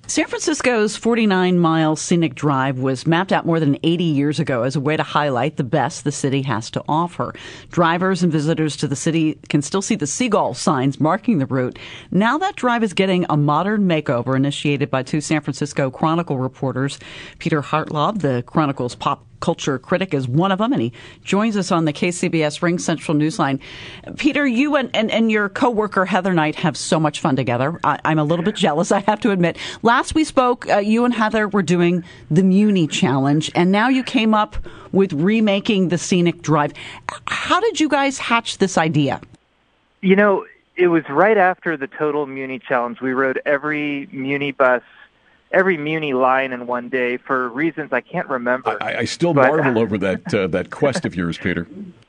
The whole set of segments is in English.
San Francisco's 49-mile scenic drive was mapped out more than 80 years ago as a way to highlight the best the city has to offer. Drivers and visitors to the city can still see the seagull signs marking the route. Now that drive is getting a modern makeover initiated by two San Francisco Chronicle reporters. Peter Hartlaub, the Chronicle's pop culture critic, is one of them, and he joins us on the KCBS Ring Central Newsline. Peter, you and your co-worker Heather Knight have so much fun together. I'm a little bit jealous, I have to admit. Last we spoke, you and Heather were doing the Muni Challenge, and now you came up with remaking the scenic drive. How did you guys hatch this idea? You know, it was right after the Total Muni Challenge. We rode every Muni bus, every Muni line in one day for reasons I can't remember. I still marvel over that quest of yours, Peter.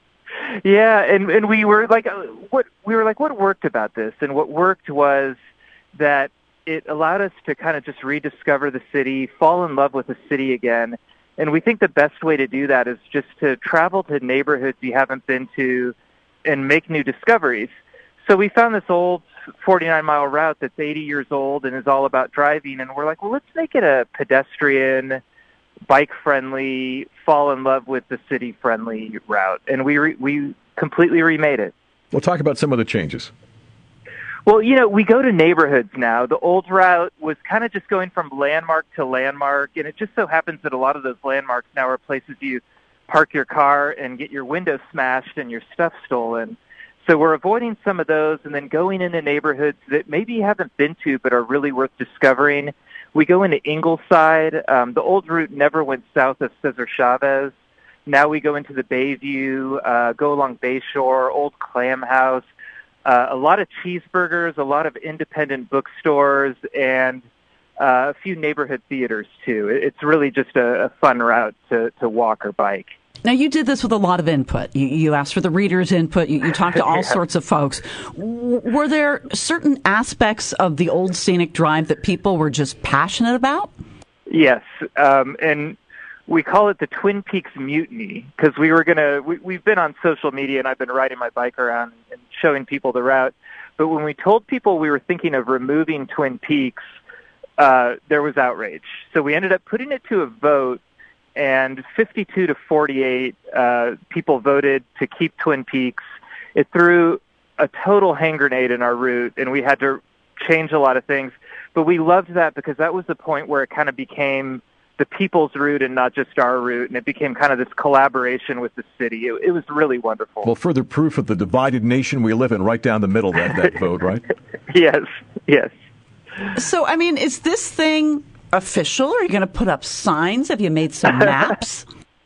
Yeah, and we were like, what worked about this? And what worked was that it allowed us to kind of just rediscover the city, fall in love with the city again. And we think the best way to do that is just to travel to neighborhoods you haven't been to and make new discoveries. So we found this old 49-mile route that's 80 years old and is all about driving, and we're like, well, let's make it a pedestrian, bike-friendly, fall in love with the city-friendly route. And we completely remade it. We'll talk about some of the changes. Well, you know, we go to neighborhoods now. The old route was kind of just going from landmark to landmark, and it just so happens that a lot of those landmarks now are places you park your car and get your window smashed and your stuff stolen. So we're avoiding some of those and then going into neighborhoods that maybe you haven't been to but are really worth discovering. We go into Ingleside. The old route never went south of Cesar Chavez. Now we go into the Bayview, go along Bayshore, Old Clam House, a lot of cheeseburgers, a lot of independent bookstores, and a few neighborhood theaters, too. It's really just a fun route to walk or bike. Now, you did this with a lot of input. You asked for the readers' input. You talked to all sorts of folks. Were there certain aspects of the old scenic drive that people were just passionate about? Yes, and we call it the Twin Peaks Mutiny because we've been on social media and I've been riding my bike around and showing people the route. But when we told people we were thinking of removing Twin Peaks, there was outrage. So we ended up putting it to a vote, and 52 to 48 people voted to keep Twin Peaks. It threw a total hand grenade in our route, and we had to change a lot of things. But we loved that because that was the point where it kind of became the people's route and not just our route, and it became kind of this collaboration with the city. It was really wonderful. Well, further proof of the divided nation we live in, right down the middle, that vote, right? Yes. So, I mean, is this thing official? Are you going to put up signs? Have you made some maps?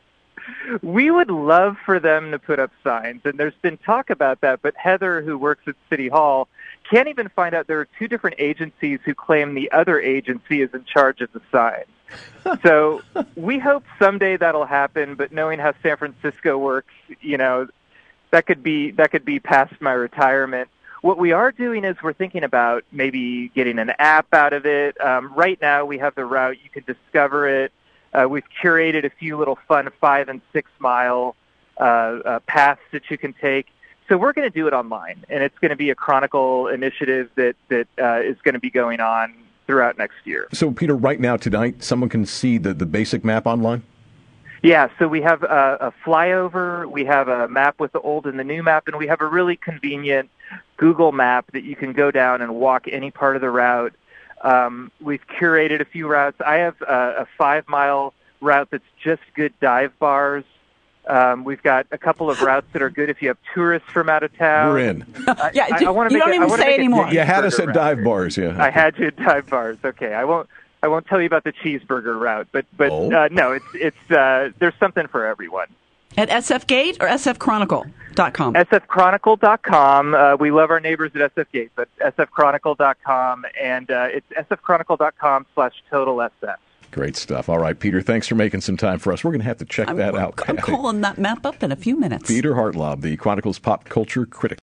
We would love for them to put up signs, and there's been talk about that, but Heather, who works at City Hall, can't even find out there are two different agencies who claim the other agency is in charge of the signs. So we hope someday that'll happen, but knowing how San Francisco works, you know, that could be past my retirement. What we are doing is we're thinking about maybe getting an app out of it. Right now we have the route. You can discover it. We've curated a few little fun 5 and 6 mile paths that you can take. So we're going to do it online, and it's going to be a Chronicle initiative that is going to be going on throughout next year. So, Peter, right now, tonight, someone can see the basic map online? Yeah, so we have a flyover, we have a map with the old and the new map, and we have a really convenient Google map that you can go down and walk any part of the route. We've curated a few routes. I have a 5-mile route that's just good dive bars. We've got a couple of routes that are good if you have tourists from out of town. We're in. I want to you don't even say anymore. You had us at dive bars, yeah. I had you at dive bars. Okay, I won't tell you about the cheeseburger route, but no, it's there's something for everyone. At SF Gate or sfchronicle.com? sfchronicle.com. We love our neighbors at SF Gate, but sfchronicle.com, and it's sfchronicle.com/totalsf. Great stuff. All right, Peter, thanks for making some time for us. We're going to have to check that out. I'm calling that map up in a few minutes. Peter Hartlaub, the Chronicle's pop culture critic.